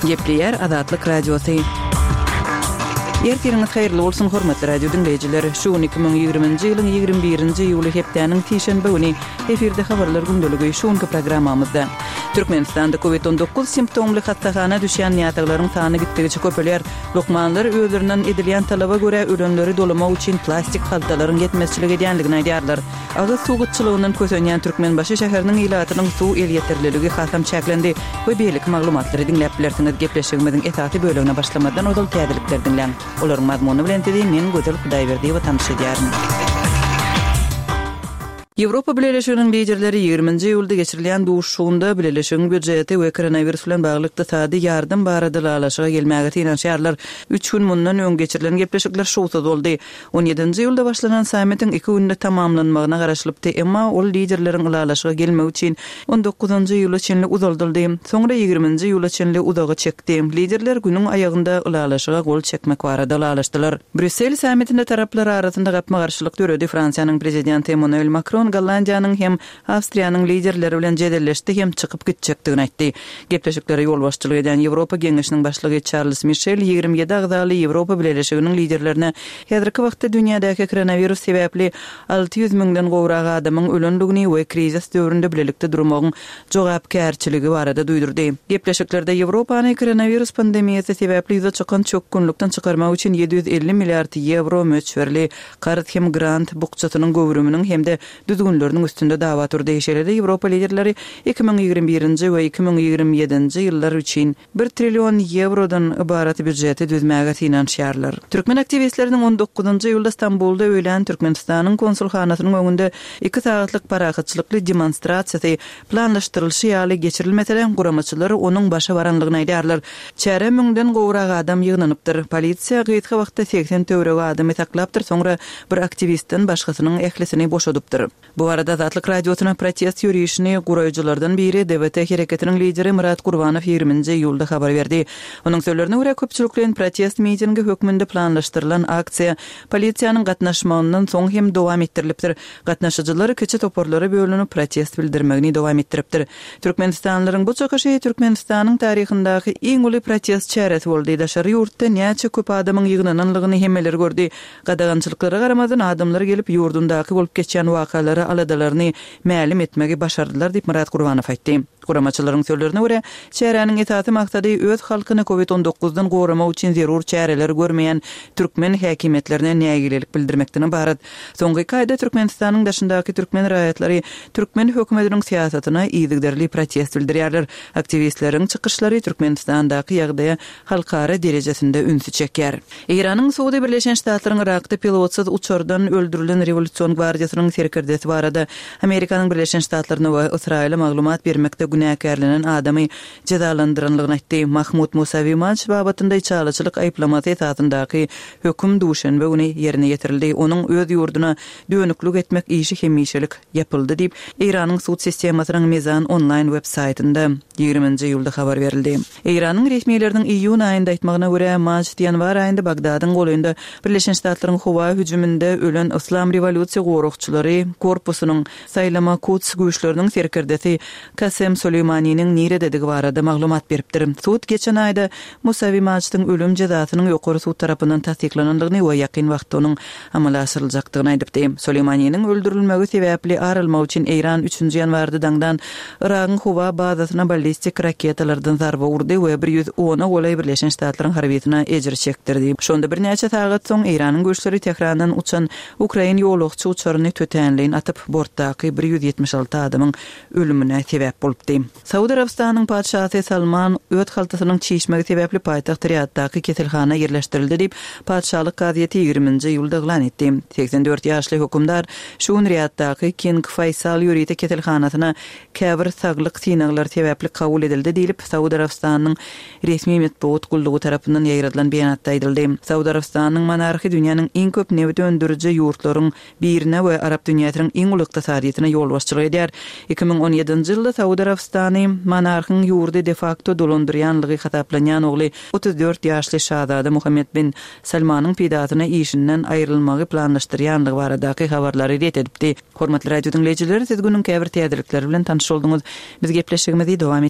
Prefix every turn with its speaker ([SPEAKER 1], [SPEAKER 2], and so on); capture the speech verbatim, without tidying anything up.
[SPEAKER 1] Gepleyer Azatlyk Radiosu. Ertiriniz hayırlı olsun hormatly radio dinleyijileri. Şu iki bin ýygrymynjy ýylyň ýygrimi birinji ýuly hepdeniň tişenbe güni efirde habarlar gündöligi şuňky programmamyzda. Türkmenistanda covid on dokuz simptomly hastahana düşýän ýataglaryň sany gitdikçe köpelýär. Lokmanlar özlerinden edilýän talaba göre ölenleri dolamak üçin plastik haltalaryň yetmezçiligi edýänligini aýdýarlar. Agyz suwgutçylygynyň kösenýän Türkmenbaşy şäheriniň ilatynyň suw el ýetirliligi hasam çäklendi we beýlik maglumatlary dinläp bilersiňiz. Gepleşigimiziň esasy bölümine başlamadan odal täzelikler dinleň. Olaryň mazmuny bilen tedim men Gözel Hudaýberdi we tanış edýärin. Ýewropa Birleşiginiň liderleri ýygrymynjy ýylda geçirilýän duşşuğunda birleşigiň büdjeti we koronavirus bilen bagly ykdysady ýardym barada alaşyga gelmäge tiýenşýärler. üç gün mundan öň geçirilen gepleşikler şowsuz boldy. on ýedinji ýylda başlanan sammitiň iki günde tamamlanmagyna garaşlypdy, emma ol liderleriň alaşyga gelmek üçin on dokuzunjy ýyly çenli uzaldyldy. Soňra ýygrymynjy ýyly çenli uzagy çekdi. Liderler günüň aýagynda alaşyga gol çekmek barada alaşdylar. Brüssel sammitinde taraplar arasynda gapma garşylyk döredi. Fransiýanyň prezidenti Emmanuel Macron Gollandiýanyň hem Awstriýanyň liderleri bilen jedelleşdi hem çykyp gitjekdigini aýtdy. Gepleşiklere ýol başçylyk eden Ýewropa Geňeşiniň başlygy Charles Michel ýygrimi ýedi agdaly Ýewropa Birleşiginiň liderlerine häzirki wagtda dünýädäki koronavirus sebäpli alty ýüz miňden gowrak adamyň ölendigini we krizis döwründe bilelikde durmagyň jogapkärçiligi barada duýdurdy. Gepleşiklerde Ýewropany koronavirus pandemiýasy sebäpli ýüze çykan çök günlükden çykarmak üçin yedi yüz elli milliard euro möçberli garant hem grant bukçatynyň gowrumynyň hemde düzgünlörüň üstünde dawa turdy. Şeýle Ýewropa liderleri iki bin ýygrimi birinji we iki bin ýygrimi ýedinji ýyllar üçin bir trillion eurodan ibarat büdjeti düzmäge tiýenşýärler. Türkmen aktivistlerining on dokuzunjy ýylda Stambolda öýlen Türkmenistanyň konsulhanasynyň öňünde iki saatlyk parahatçylykly demonstrasiýasy planlaşdyrylşy ýaly geçirilmeselen guramaçylar onuň başa baranlygyny aýdýarlar. Çäre müňden gowrak adam ýygnanypdyr. Polisiýa gyýtky wagtda seksen töwrege adamy taklapdyr, soňra bir aktivistin başgasynyň ählisini boşadypdyr. Bu arada Azatlyk Radiosyna protest ýürüýüşini guraýjylardan biri D V T hereketiniň lideri Murat Gurbanow ýygrymynjy ýylda habar berdi. Onuň sözlerine görä köpçüliklerin protest mitingi hökmünde planlaşdyrylan aksiýa polisiýanyň gatnaşmagyndan soň hem dowam etdirilipdir. Gatnaşyjylar keçe toporlary bölünip protest bildirmegini dowam etdiripdir. Türkmenistanlylaryň bu çykyşy Türkmenistanyň taryhyndaky iň uly protest çäresi boldy. Daşary ýurtda näçe köp adamyň ýygnananlygyny hemmeler gördi. Gadagançylyklara garamadan adamlar gelip ýurdundaky bolup geçýän wakalary aladalaryny mälim etmegi başardylar diýip Murat Gurbanow aýtdy. Guramaçylaryň sözlerine görä, çäräniň esasy maksady öz halkyny covid on dokuzdan gowramak üçin zerur çäreler görmeýän türkmen häkimetlerine nägilelik bildirmekden ibaret. Soňky ýylda Türkmenistanyň daşyndaky türkmen raýatlary türkmen hökümetiniň siýasatyna ýygyderli protest bildirýärler. Aktivistleriň çykyşlary Türkmenistandaky ýagdaýa halkara derejesinde ünsü çekýär. Iranyň Suudi Birleşen Ştatlaryň Irakda pilotsyz uçurdan öldürilen Revolýusiýon gwardiýasynyň serkirdesi barada Amerikanyň Birleşen Ştatlaryna we Israýla maglumat bermekde günäkärlenen adamy jazalandyranlygyny aýtdy. Mahmud Musavi maç babatynda çalyçylyk aýplamasy esasyndaky höküm duşanbe güni ýerine ýetirildi. Onuň öz ýurduna dönüklik etmek işi hemişelik yapyldy diýip Iranyň sud sistemasynyň Mezan online web saytynda ýygrymynjy ýylda habar berildi. Iranyň resmiýetleriniň iýun aýynda aýtmagyna görä maç ýanwar aýynda Bagdadyň golynda Birleşen Ştatlaryň howa hüjüminde ölen Islam revolýusiýa gorukçylary korpusynyň saýlama Quds güýçleriniň serkirdesi Kasem Süleymaniyň nire dedigi barada maglumat beripdir. Sud geçen aýda Musavi maçyň ölüm jazasynyň ýokary sud tarapyndan tasdiklanandygyny we ýakyn wagtda onuň amala aşyryljakdygyny aýdypdy. Süleymaniyň öldürilmegi sebäpli arylmak üçin Iran üçünji ýanwarda daňdan Iragyň howa bazasyna ballistik raketalardan zarba urdy we bir ýüz on golay Birleşen Ştatlaryň harbiýetine ejir çekdirdi. Şonda bir näçe sagat soň Iranyň güýçleri Tehrandan uçan Ukraina ýolagçy uçaryny tötenleýin atyp bortdaky bir ýüz ýetmiş alty adamyň ölümine sebäp bolupdy. Saudi Arabistanyň padşahy Salman öt haltasynyň çiğişmegi sebäpli paýtaxt Riyaddaky keselhana ýerleşdirildi diýip padşalyk gaziýeti ýygrymynjy ýylda eglan etdi. seksen dört ýaşly hökümdar şuň Riyaddaky King Faysal ýurýety keselhanasyna käbir saglyk synaglar sebäpli kabul edildi diýilip Saudi Arabistanyň resmi medeniýet gullugy tarapyndan ýaýradylan beýanatda aýdyldy. Saudi Arabistanyň monarxy dünýäniň iň köp newit öndüriji ýurtlaryň birine we Arab dünýäsiniň iň uly ykdysadyýatyna ýol başçylyk edýär. iki bin on ýedinji ýylda Saudi Arabistany monarhyň ýurdy de facto dolandyrýanlygy hataplanýan ogly otuz dört ýaşly şahzada Muhammed bin Salmanyň pidatyna işinden aýrylmagy planlaşdyrýanlygy baradaky habarlary ret edipdi. Hormatly radio dinleyijiler, siz günüň käbir täzelikleri bilen tanyş bolduňyz. Biz gepleşigimizi dowam